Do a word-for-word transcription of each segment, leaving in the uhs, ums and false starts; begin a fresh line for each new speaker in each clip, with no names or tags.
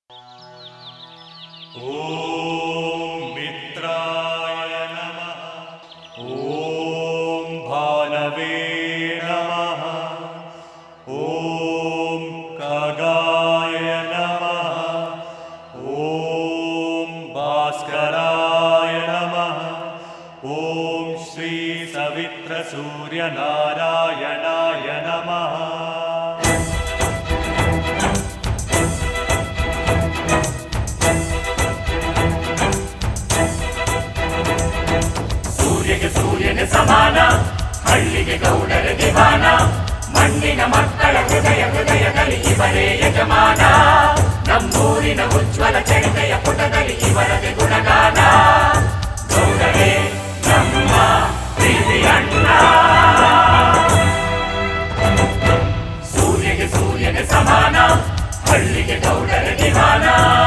ಓಂ ಮಿತ್ರಾಯ ನಮಃ. ಓಂ ಭಾನವೇ ನಮಃ. ಓಂ ಖಗಾಯ ನಮಃ. ಓಂ ಭಾಸ್ಕರಾಯ ನಮಃ. ಓಂ ಶ್ರೀ ಸವಿತ್ರ ಸೂರ್ಯ ನಾರಾಯಣಾಯ ನಮಃ.
ಸೂರ್ಯಗೆ ಸೂರ್ಯನ ಸಮಾನ, ಹಳ್ಳಿಗೆ ಗೌಡರ ದಿವಾನ, ಮಣ್ಣಿನ ಮಕ್ಕಳ ಹೃದಯ ಹೃದಯದಲ್ಲಿ ಇವರೇ ಯಜಮಾನ. ನಮ್ಮೂರಿನ ಉಜ್ವಲ ಚರಿತೆಯ ಪುಟದಲ್ಲಿ ಇವರದೇ ಗುಣಗಾನ. ಗೌಡರೇ ನಮ್ಮ ಪ್ರೀತಿ ಅಣ್ಣ. ಸೂರ್ಯಗೆ ಸೂರ್ಯನ ಸಮಾನ, ಹಳ್ಳಿಗೆ ಗೌಡರ ದಿವಾನ.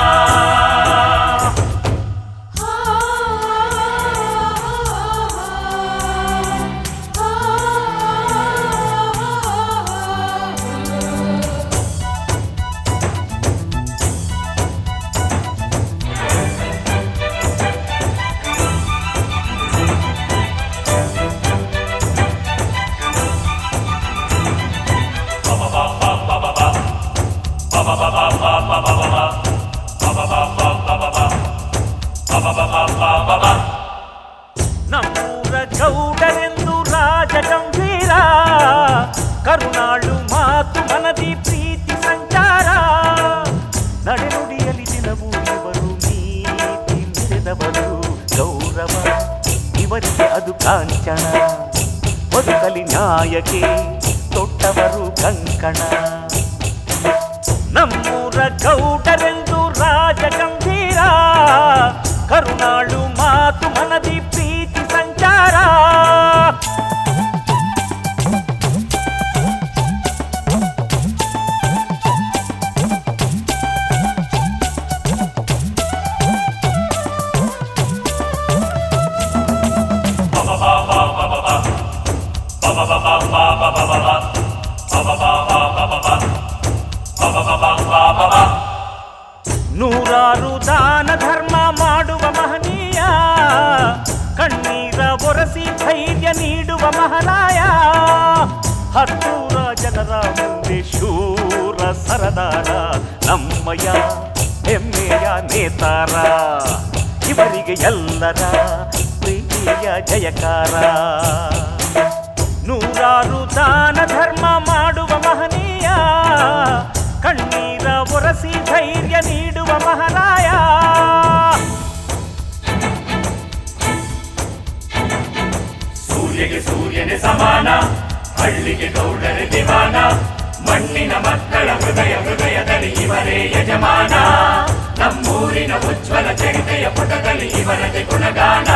ನಮ್ಮೂರ ಗೌಡರೆಂದು ರಾಜ ಗಂಭೀರ, ಕರುಣಾಳು ಮಾತು ಮನದಿ ಪ್ರೀತಿ ಸಂಚಾರ. ನಡೆನುಡಿಯಲಿ ದಿನವೂ ಇವರು ನೀತಿ ಮೆರೆದವರು. ಗೌರವ ಇವರಿಗೆ ಅದು ಕಾಂಚನ, ಬದುಕಲಿ ನ್ಯಾಯಕ್ಕೆ ತೊಟ್ಟವರು ಕಂಕಣ. ನಮ್ಮೂರ ಗೌಡರೆಂದು ರಾಜ ಗಂಭೀರ, ಕರುಣಾಳು ಮಾತು ಮನದಿ ಪ್ರೀತಿ ಸಂಚಾರ. ನೂರಾರು ದಾನ ಧರ್ಮ ಮಾಡುವ ಮಹನೀಯ, ಕಣ್ಣೀರ ಒರೆಸಿ ಧೈರ್ಯ ನೀಡುವ ಮಹಾರಾಯ. ಹತ್ತೂರ ಜನರ ಮುಂದೆ ಶೂರ ಸರದಾರ, ನಮ್ಮಯ ಹೆಮ್ಮೆಯ ನೇತಾರ. ಇವರಿಗೆ ಎಲ್ಲರ ಪ್ರೀತಿಯ ಜಯಕಾರ. ನೂರಾರು ದಾನ ಧರ್ಮ ಮಾಡುವ ಮಹನೀಯ, ಕಣ್ಣೀರ ಒರೆಸಿ ಧೈರ್ಯ ನೀಡುವ ಮಹಾರಾಯ.
ಸೂರ್ಯಗೆ ಸೂರ್ಯನ ಸಮಾನ, ಹಳ್ಳಿಗೆ ಗೌಡರ ದಿವಾನ, ಮಣ್ಣಿನ ಮಕ್ಕಳ ಹೃದಯ ಹೃದಯದಲ್ಲಿ ಇವರೇ ಯಜಮಾನ. ನಮ್ಮೂರಿನ ಉಜ್ವಲ ಚರಿತೆಯ ಪುಟದಲ್ಲಿ ಇವರದೇ ಗುಣಗಾನ.